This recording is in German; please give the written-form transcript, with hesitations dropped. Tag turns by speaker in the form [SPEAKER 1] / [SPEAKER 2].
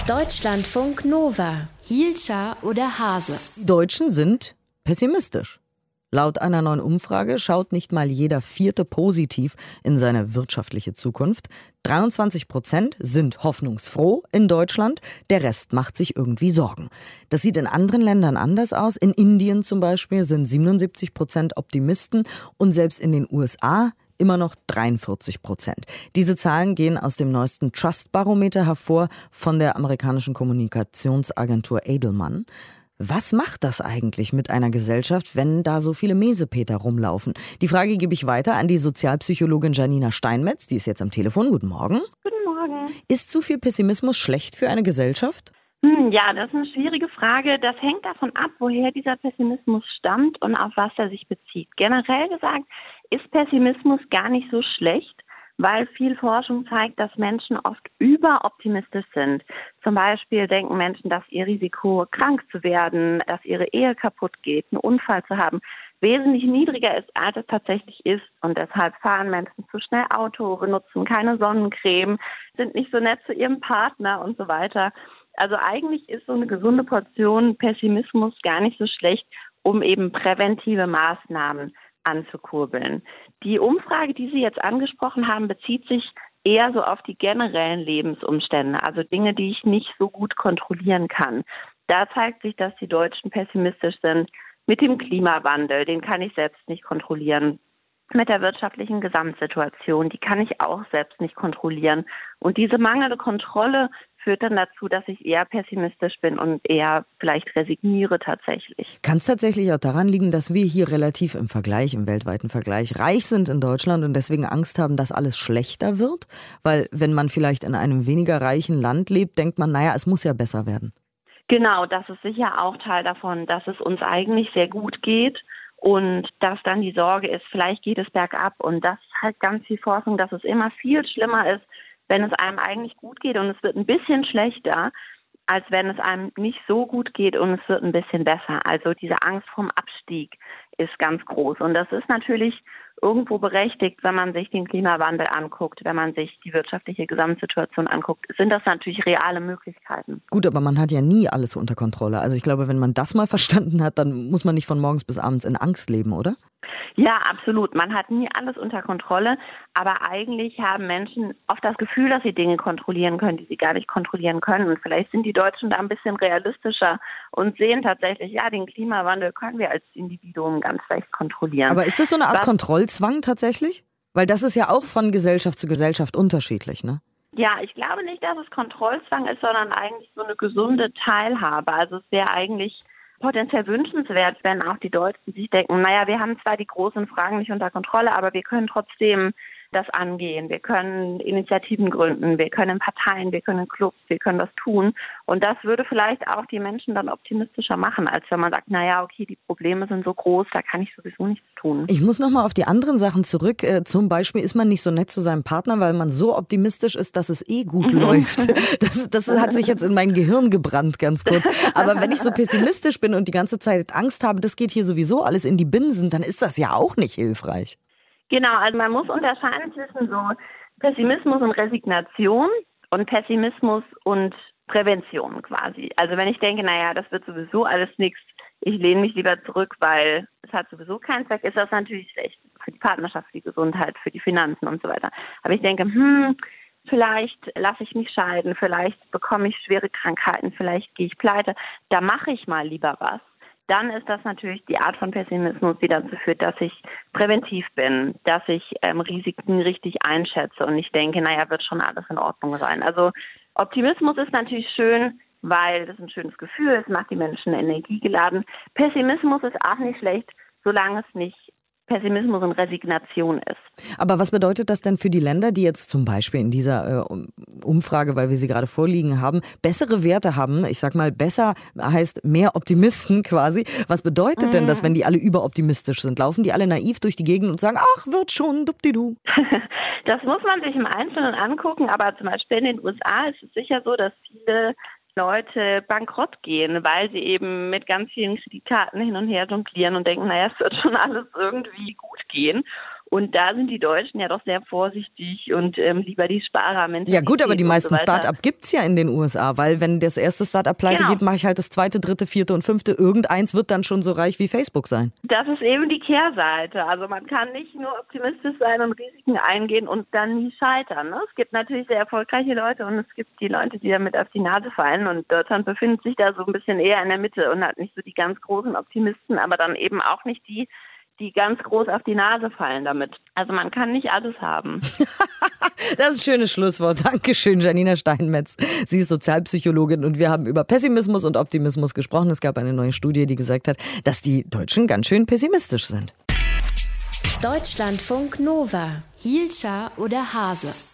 [SPEAKER 1] Deutschlandfunk Nova. Hielscher oder Hase?
[SPEAKER 2] Die Deutschen sind pessimistisch. Laut einer neuen Umfrage schaut nicht mal jeder Vierte positiv in seine wirtschaftliche Zukunft. 23% sind hoffnungsfroh in Deutschland, der Rest macht sich irgendwie Sorgen. Das sieht in anderen Ländern anders aus. In Indien zum Beispiel sind 77% Optimisten und selbst in den USA immer noch 43%. Diese Zahlen gehen aus dem neuesten Trust-Barometer hervor von der amerikanischen Kommunikationsagentur Edelman. Was macht das eigentlich mit einer Gesellschaft, wenn da so viele Mesepeter rumlaufen? Die Frage gebe ich weiter an die Sozialpsychologin Janina Steinmetz, die ist jetzt am Telefon. Guten Morgen.
[SPEAKER 3] Guten Morgen.
[SPEAKER 2] Ist zu viel Pessimismus schlecht für eine Gesellschaft?
[SPEAKER 3] Ja, das ist eine schwierige Frage. Das hängt davon ab, woher dieser Pessimismus stammt und auf was er sich bezieht. Generell gesagt ist Pessimismus gar nicht so schlecht, weil viel Forschung zeigt, dass Menschen oft überoptimistisch sind. Zum Beispiel denken Menschen, dass ihr Risiko, krank zu werden, dass ihre Ehe kaputt geht, einen Unfall zu haben, wesentlich niedriger ist, als es tatsächlich ist. Und deshalb fahren Menschen zu schnell Auto, benutzen keine Sonnencreme, sind nicht so nett zu ihrem Partner und so weiter. Also eigentlich ist so eine gesunde Portion Pessimismus gar nicht so schlecht, um eben präventive Maßnahmen anzukurbeln. Die Umfrage, die Sie jetzt angesprochen haben, bezieht sich eher so auf die generellen Lebensumstände, also Dinge, die ich nicht so gut kontrollieren kann. Da zeigt sich, dass die Deutschen pessimistisch sind mit dem Klimawandel, den kann ich selbst nicht kontrollieren. Mit der wirtschaftlichen Gesamtsituation, die kann ich auch selbst nicht kontrollieren. Und diese mangelnde Kontrolle führt dann dazu, dass ich eher pessimistisch bin und eher vielleicht resigniere tatsächlich.
[SPEAKER 2] Kann es tatsächlich auch daran liegen, dass wir hier relativ im weltweiten Vergleich, reich sind in Deutschland und deswegen Angst haben, dass alles schlechter wird? Weil wenn man vielleicht in einem weniger reichen Land lebt, denkt man, naja, es muss ja besser werden.
[SPEAKER 3] Genau, das ist sicher auch Teil davon, dass es uns eigentlich sehr gut geht. Und dass dann die Sorge ist, vielleicht geht es bergab. Und das ist halt ganz viel Forschung, dass es immer viel schlimmer ist, wenn es einem eigentlich gut geht und es wird ein bisschen schlechter, als wenn es einem nicht so gut geht und es wird ein bisschen besser. Also diese Angst vorm Abstieg ist ganz groß. Und das ist natürlich irgendwo berechtigt, wenn man sich den Klimawandel anguckt, wenn man sich die wirtschaftliche Gesamtsituation anguckt, sind das natürlich reale Möglichkeiten.
[SPEAKER 2] Gut, aber man hat ja nie alles unter Kontrolle. Also ich glaube, wenn man das mal verstanden hat, dann muss man nicht von morgens bis abends in Angst leben, oder?
[SPEAKER 3] Ja, absolut. Man hat nie alles unter Kontrolle, aber eigentlich haben Menschen oft das Gefühl, dass sie Dinge kontrollieren können, die sie gar nicht kontrollieren können. Und vielleicht sind die Deutschen da ein bisschen realistischer und sehen tatsächlich, ja, den Klimawandel können wir als Individuum ganz leicht kontrollieren.
[SPEAKER 2] Aber ist das so eine Art Kontrollzwang tatsächlich? Weil das ist ja auch von Gesellschaft zu Gesellschaft unterschiedlich, ne?
[SPEAKER 3] Ja, ich glaube nicht, dass es Kontrollzwang ist, sondern eigentlich so eine gesunde Teilhabe. Also es wäre eigentlich potenziell wünschenswert, wenn auch die Deutschen sich denken, naja, wir haben zwar die großen Fragen nicht unter Kontrolle, aber wir können trotzdem das angehen. Wir können Initiativen gründen, wir können Parteien, wir können Clubs, wir können was tun. Und das würde vielleicht auch die Menschen dann optimistischer machen, als wenn man sagt, naja, okay, die Probleme sind so groß, da kann ich sowieso nichts tun.
[SPEAKER 2] Ich muss nochmal auf die anderen Sachen zurück. Zum Beispiel ist man nicht so nett zu seinem Partner, weil man so optimistisch ist, dass es gut läuft. Das hat sich jetzt in mein Gehirn gebrannt, ganz kurz. Aber wenn ich so pessimistisch bin und die ganze Zeit Angst habe, das geht hier sowieso alles in die Binsen, dann ist das ja auch nicht hilfreich.
[SPEAKER 3] Genau, also man muss unterscheiden zwischen so Pessimismus und Resignation und Pessimismus und Prävention quasi. Also wenn ich denke, naja, das wird sowieso alles nichts, ich lehne mich lieber zurück, weil es hat sowieso keinen Zweck, ist das natürlich schlecht für die Partnerschaft, für die Gesundheit, für die Finanzen und so weiter. Aber ich denke, vielleicht lasse ich mich scheiden, vielleicht bekomme ich schwere Krankheiten, vielleicht gehe ich pleite, da mache ich mal lieber was. Dann ist das natürlich die Art von Pessimismus, die dazu führt, dass ich präventiv bin, dass ich Risiken richtig einschätze und ich denke, naja, wird schon alles in Ordnung sein. Also Optimismus ist natürlich schön, weil das ein schönes Gefühl ist, macht die Menschen energiegeladen. Pessimismus ist auch nicht schlecht, solange es nicht Pessimismus und Resignation ist.
[SPEAKER 2] Aber was bedeutet das denn für die Länder, die jetzt zum Beispiel in dieser Umfrage, weil wir sie gerade vorliegen haben, bessere Werte haben? Ich sag mal, besser heißt mehr Optimisten quasi. Was bedeutet denn das, wenn die alle überoptimistisch sind? Laufen die alle naiv durch die Gegend und sagen, ach, wird schon, dupdidu?
[SPEAKER 3] Das muss man sich im Einzelnen angucken, aber zum Beispiel in den USA ist es sicher so, dass viele Leute bankrott gehen, weil sie eben mit ganz vielen Kreditkarten hin und her jonglieren und denken, naja, es wird schon alles irgendwie gut gehen. Und da sind die Deutschen ja doch sehr vorsichtig und lieber die Sparermentalität.
[SPEAKER 2] Ja gut, aber die meisten
[SPEAKER 3] so
[SPEAKER 2] Start-up gibt es ja in den USA, weil wenn das erste Start-up pleite geht, mache ich halt das zweite, dritte, vierte und fünfte. Irgendeins wird dann schon so reich wie Facebook sein.
[SPEAKER 3] Das ist eben die Kehrseite. Also man kann nicht nur optimistisch sein und Risiken eingehen und dann nie scheitern. Ne? Es gibt natürlich sehr erfolgreiche Leute und es gibt die Leute, die damit auf die Nase fallen. Und Deutschland befindet sich da so ein bisschen eher in der Mitte und hat nicht so die ganz großen Optimisten, aber dann eben auch nicht die ganz groß auf die Nase fallen damit. Also man kann nicht alles haben.
[SPEAKER 2] Das ist ein schönes Schlusswort. Dankeschön, Janina Steinmetz. Sie ist Sozialpsychologin und wir haben über Pessimismus und Optimismus gesprochen. Es gab eine neue Studie, die gesagt hat, dass die Deutschen ganz schön pessimistisch sind.
[SPEAKER 1] Deutschlandfunk Nova. Hielscher oder Hase?